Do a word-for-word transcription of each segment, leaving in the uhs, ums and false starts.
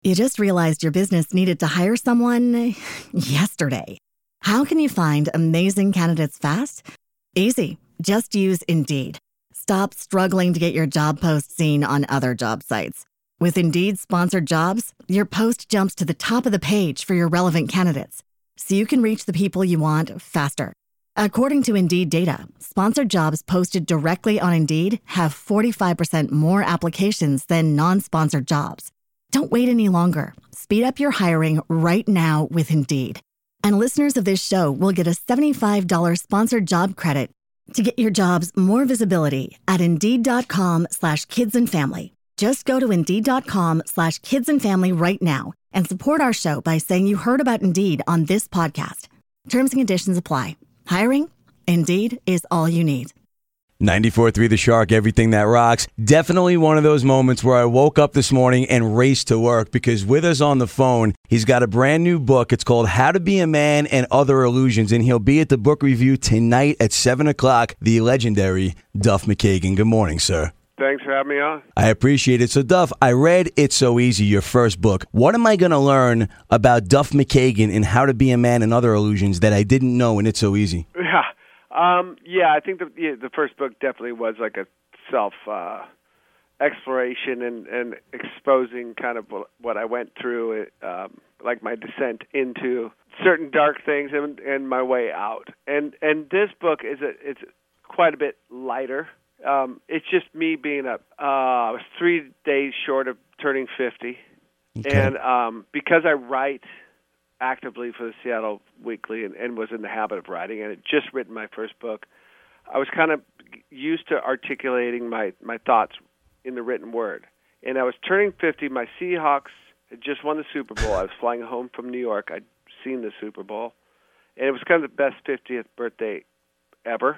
You just realized your business needed to hire someone yesterday. How can you find amazing candidates fast? Easy. Just use Indeed. Stop struggling to get your job post seen on other job sites. With Indeed sponsored jobs, your post jumps to the top of the page for your relevant candidates, so you can reach the people you want faster. According to Indeed data, sponsored jobs posted directly on Indeed have forty-five percent more applications than non-sponsored jobs. Don't wait any longer. Speed up your hiring right now with Indeed. And listeners of this show will get a seventy-five dollars sponsored job credit to get your jobs more visibility at Indeed.com slash kids and family. Just go to Indeed.com slash kids and family right now and support our show by saying you heard about Indeed on this podcast. Terms and conditions apply. Hiring? Indeed is all you need. ninety-four point three The Shark, everything that rocks. Definitely one of those moments where I woke up this morning and raced to work, because with us on the phone, he's got a brand new book. It's called How to Be a Man and Other Illusions, and he'll be at the book review tonight at seven o'clock, the legendary Duff McKagan. Good morning, sir. Thanks for having me on. I appreciate it. So, Duff, I read It's So Easy, your first book. What am I going to learn about Duff McKagan and How to Be a Man and Other Illusions that I didn't know in It's So Easy? Yeah. Um, yeah, I think the yeah, the first book definitely was like a self uh, exploration and, and exposing kind of what I went through, um, like my descent into certain dark things and, and my way out. And and this book is a, it's quite a bit lighter. Um, it's just me being a uh, I was three days short of turning fifty, okay. and um, because I write actively for the Seattle Weekly and, and was in the habit of writing, and had just written my first book, I was kind of used to articulating my, my thoughts in the written word. And I was turning fifty. My Seahawks had just won the Super Bowl. I was flying home from New York. I'd seen the Super Bowl. And it was kind of the best fiftieth birthday ever.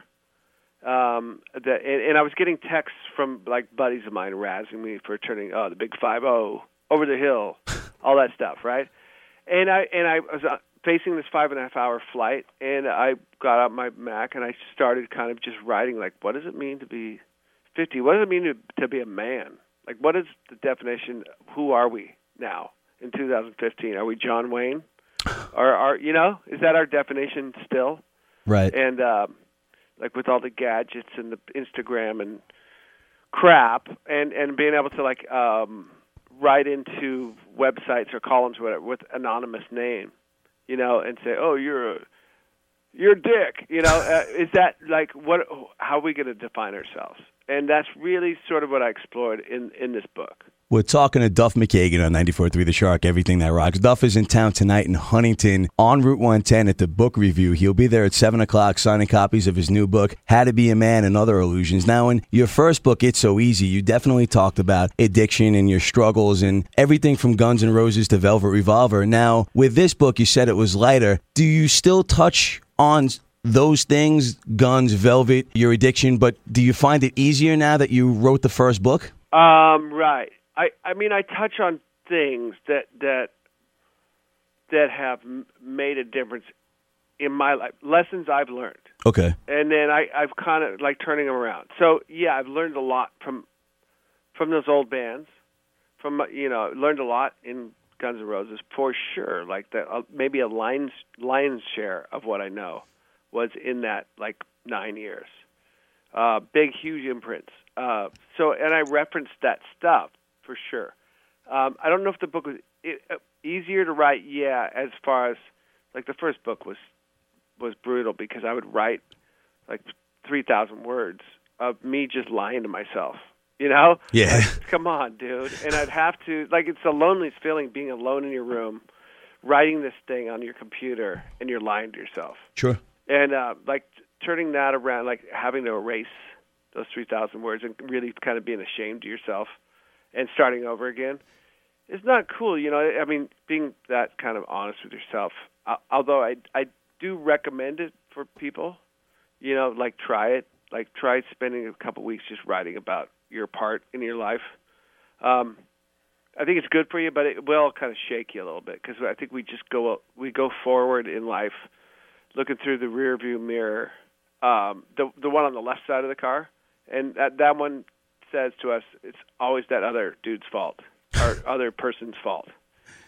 Um, that, and, and I was getting texts from like buddies of mine razzing me for turning, oh, the big five oh, over the hill, all that stuff, right? And I and I was facing this five and a half hour flight, and I got out my Mac and I started kind of just writing, like, what does it mean to be fifty? What does it mean to to be a man? Like, what is the definition? Who are we now in two thousand fifteen? Are we John Wayne? Or are you know? Is that our definition still? Right. And um, like with all the gadgets and the Instagram and crap, and and being able to like. Um, write into websites or columns whatever, with anonymous name, you know, and say, "Oh, you're a you're a dick," you know. Uh, is that like what? How are we going to define ourselves? And that's really sort of what I explored in in this book. We're talking to Duff McKagan on ninety-four point three The Shark, everything that rocks. Duff is in town tonight in Huntington on Route one ten at the book review. He'll be there at seven o'clock signing copies of his new book, How to Be a Man and Other Illusions. Now, in your first book, It's So Easy, you definitely talked about addiction and your struggles and everything from Guns N' Roses to Velvet Revolver. Now, with this book, you said it was lighter. Do you still touch on those things, guns, Velvet, your addiction, but do you find it easier now that you wrote the first book? Um, right. I, I mean, I touch on things that that that have m- made a difference in my life, lessons I've learned. Okay. And then I, I've kind of like turning them around. So yeah, I've learned a lot from from those old bands. From you know, learned a lot in Guns N' Roses for sure. Like the uh, maybe a lion's lion's share of what I know was in that like nine years. Uh, big, huge imprints. Uh, so, and I referenced that stuff. For sure. Um, I don't know if the book was it, uh, easier to write, yeah, as far as, like, the first book was was brutal because I would write, like, three thousand words of me just lying to myself, you know? Yeah. Like, come on, dude. And I'd have to, like, it's the loneliest feeling being alone in your room, writing this thing on your computer, and you're lying to yourself. Sure. And, uh, like, turning that around, like, having to erase those three thousand words and really kind of being ashamed of yourself and starting over again, it's not cool, you know. I mean, being that kind of honest with yourself. Uh, although I I do recommend it for people, you know, like try it, like try spending a couple weeks just writing about your part in your life. Um, I think it's good for you, but it will kind of shake you a little bit because I think we just go we go forward in life, looking through the rearview mirror, um, the the one on the left side of the car, and that that one says to us, it's always that other dude's fault or other person's fault.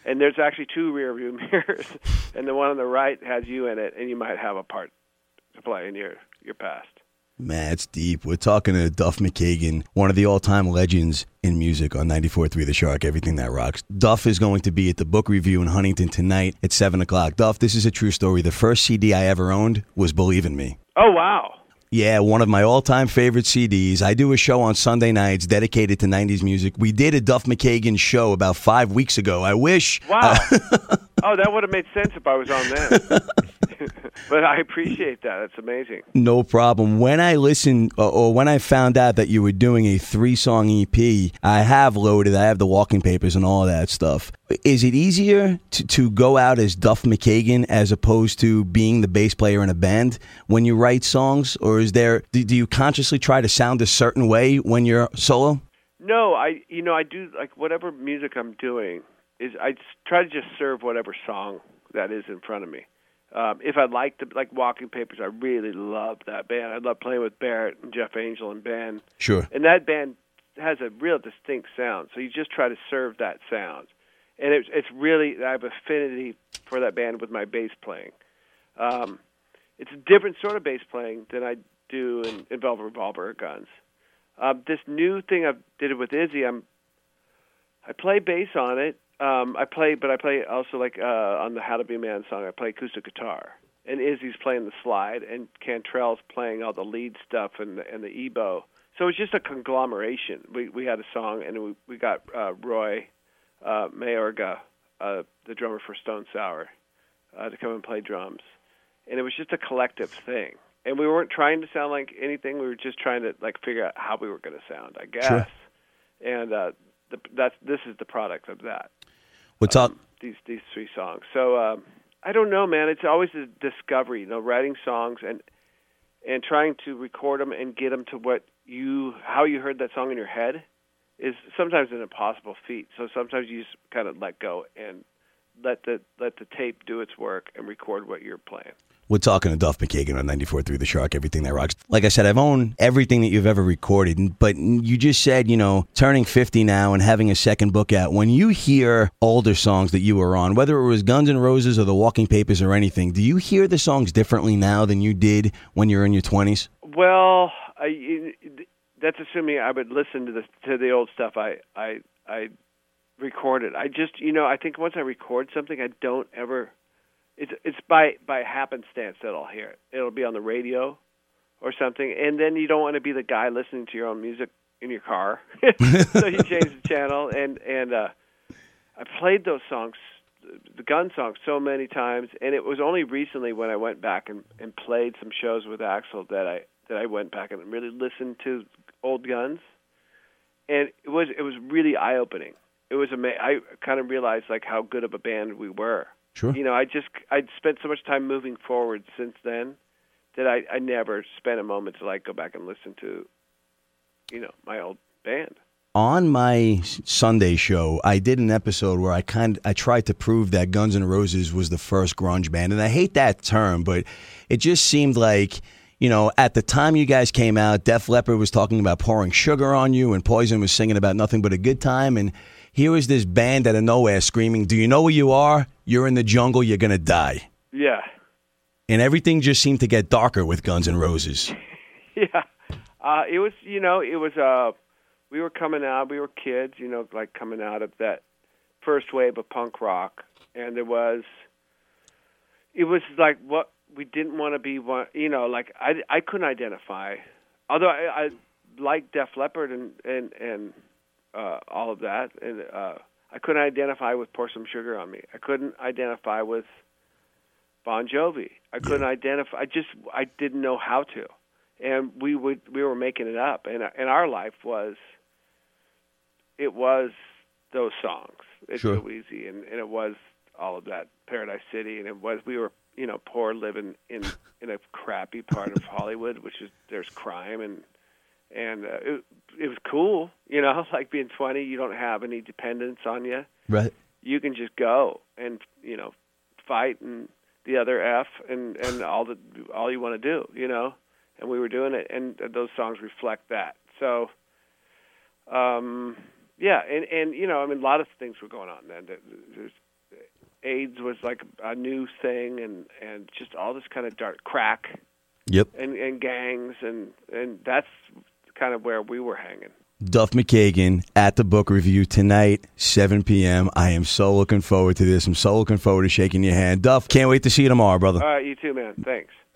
And there's actually two rear view mirrors, and the one on the right has you in it, and you might have a part to play in your, your past. Man, it's deep. We're talking to Duff McKagan, one of the all-time legends in music on ninety-four point three The Shark, Everything That Rocks. Duff is going to be at the book review in Huntington tonight at seven o'clock. Duff, this is a true story. The first C D I ever owned was Believe in Me. Oh, wow. Yeah, one of my all-time favorite C Ds. I do a show on Sunday nights dedicated to nineties music. We did a Duff McKagan show about five weeks ago. I wish... Wow. Uh, oh, that would have made sense if I was on then. But I appreciate that. It's amazing. No problem. When I listened, uh, or when I found out that you were doing a three-song E P, I have loaded, I have the walking papers and all of that stuff. Is it easier to, to go out as Duff McKagan as opposed to being the bass player in a band when you write songs? Or is there, do, do you consciously try to sound a certain way when you're solo? No, I, you know, I do, like, whatever music I'm doing, is I try to just serve whatever song that is in front of me. Um, if I'd like to, like Walking Papers, I really love that band. I love playing with Barrett and Jeff Angel and Ben. Sure. And that band has a real distinct sound, so you just try to serve that sound. And it's it's really, I have affinity for that band with my bass playing. Um, it's a different sort of bass playing than I do in, in Velvet Revolver or Guns. Um, this new thing I did it with Izzy, I'm I play bass on it. Um, I play, but I play also like uh, on the How to Be a Man song. I play acoustic guitar, and Izzy's playing the slide, and Cantrell's playing all the lead stuff and the, and the ebow. So it's just a conglomeration. We we had a song, and we we got uh, Roy uh, Mayorga, uh, the drummer for Stone Sour, uh, to come and play drums, and it was just a collective thing. And we weren't trying to sound like anything. We were just trying to like figure out how we were going to sound, I guess. Sure. And uh, the, that's this is the product of that. What's up? Um, these these three songs. So um, I don't know, man. It's always a discovery, you know, writing songs and and trying to record them and get them to what you how you heard that song in your head is sometimes an impossible feat. So sometimes you just kind of let go and let the let the tape do its work and record what you're playing. We're talking to Duff McKagan on ninety-four point three The Shark, Everything That Rocks. Like I said, I've owned everything that you've ever recorded, but you just said, you know, turning fifty now and having a second book out. When you hear older songs that you were on, whether it was Guns N' Roses or The Walking Papers or anything, do you hear the songs differently now than you did when you were in your twenties? Well, I, that's assuming I would listen to the to the old stuff I, I, I recorded. I just, you know, I think once I record something, I don't ever... It's it's by, by happenstance that I'll hear it. It'll be on the radio or something, and then you don't want to be the guy listening to your own music in your car. So you change the channel, and, and uh, I played those songs, the Gun songs, so many times, and it was only recently when I went back and, and played some shows with Axl that I that I went back and really listened to old Guns, and it was it was really eye-opening. It was ama- I kind of realized like how good of a band we were. Sure. You know, I just I'd spent so much time moving forward since then that I, I never spent a moment to like go back and listen to, you know, my old band. On my Sunday show, I did an episode where I kind I tried to prove that Guns N' Roses was the first grunge band, and I hate that term, but it just seemed like, you know, at the time you guys came out, Def Leppard was talking about pouring sugar on you, and Poison was singing about nothing but a good time, and here was this band out of nowhere screaming, "Do you know where you are? You're in the jungle. You're going to die." Yeah. And everything just seemed to get darker with Guns N' Roses. Yeah. Uh, it was, you know, it was, uh, we were coming out, we were kids, you know, like coming out of that first wave of punk rock. And there was, it was like what we didn't want to be, one, you know, like I, I couldn't identify. Although I, I liked Def Leppard and, and, and, Uh, all of that, and uh, I couldn't identify with Pour Some Sugar on Me. I couldn't identify with Bon Jovi. I couldn't yeah. identify. I just I didn't know how to, and we would we were making it up. And and our life was it was those songs. It's sure. So easy, and, and it was all of that Paradise City, and it was we were you know poor living in in a crappy part of Hollywood, which is there's crime and. And uh, it, it was cool, you know, like being twenty, you don't have any dependence on you. Right. You can just go and, you know, fight and the other F and, and all the all you want to do, you know. And we were doing it, and those songs reflect that. So, um, yeah, and, and, you know, I mean, a lot of things were going on then. There's AIDS was like a new thing, and, and just all this kind of dark crack. Yep. And, and gangs, and, and that's kind of where we were hanging. Duff McKagan at the book review tonight, seven p.m. I am so looking forward to this. I'm so looking forward to shaking your hand. Duff, can't wait to see you tomorrow, brother. All right, you too, man. Thanks.